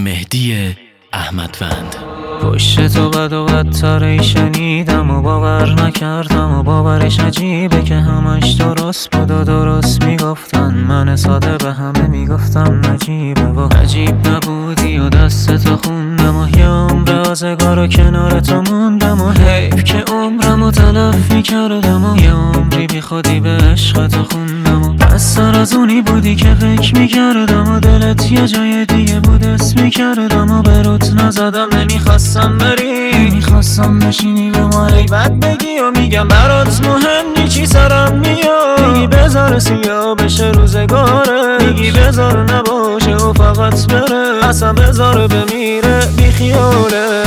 مهدی احمدوند. پشت تو بد و بدتر شنیدم و باور نکردم و باورش عجیبه که همش درست بود و درست میگفتن. من ساده به همه میگفتم نجیبه و عجیب نبودی و دستتو خوندم و یه عمر آزگار و کنار تو موندم و حیف که عمرمو تلف میکردم و یه عمری بی خودی به عشقتو خوندم و بستر از اونی بودی که فکر میکردم و دلت یه جای دیگه بود اسم میکردم و به روت نزدم. نمیخواستم بری، نمیخواستم بشینی به ما غیبت بگی و میگم برات مهم نی چی سرم میاد. میگی بذار سیاه بشه روزگاره، میگی بذار نباشه و فقط بره، اصلا بذار بمیره بی خیالش.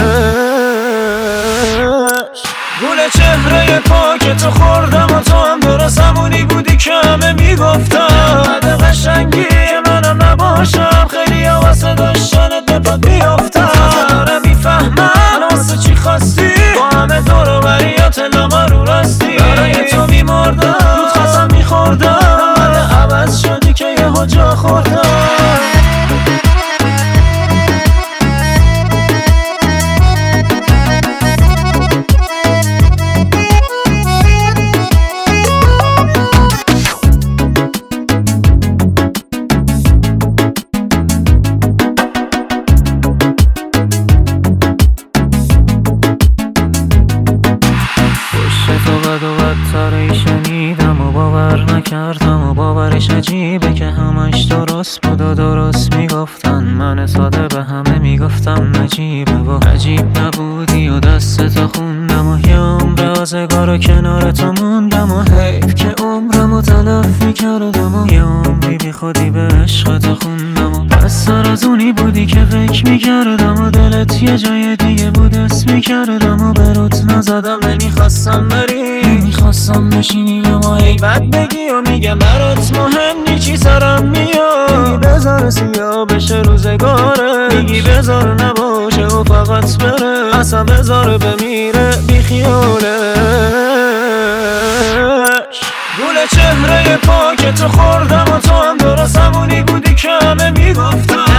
گل چهره پاک تو خوردم و تو هم درست همونی بودی که همه میگفتم. بعد قشنگی منم نباشم خیلی واسه داشتنت به پا بیافتم. دارم میفهمم واسه چی خواستی با همه دور و بریات لاغر رو راستی. برای تو میمردم رود خواستم میخوردم، بعد عوض شدی که یه جا خوردم. تو بد و بدتر شنیدم و باور نکردم و باورش عجیبه که همش درست بود و درست میگفتن. من ساده به همه میگفتم نجیبه و عجیب نبودی و دستتو خوندم و یه عمر آزگار و کنار تو موندم و حیف که عمرمو تلف میکردم و یه عمری بی خودی به عشقتو خوندم و بستر از اونی بودی که فکر میکردم و دلت یه جای دیگه بود اسم میکردم و به روت نزدم. نمیخواستم بری، نمیخواستم بشینی به ما غیبت بگی و میگم برات مهم نی چی سرم میاد. میگی بذار سیاه بشه روزگاره، میگی بذار نباشه و فقط بره، اصلا بذار بمیره بی خیالش. گل چهره پاک تو خوردم و تو هم درست همونی بودی که همه میگفتم.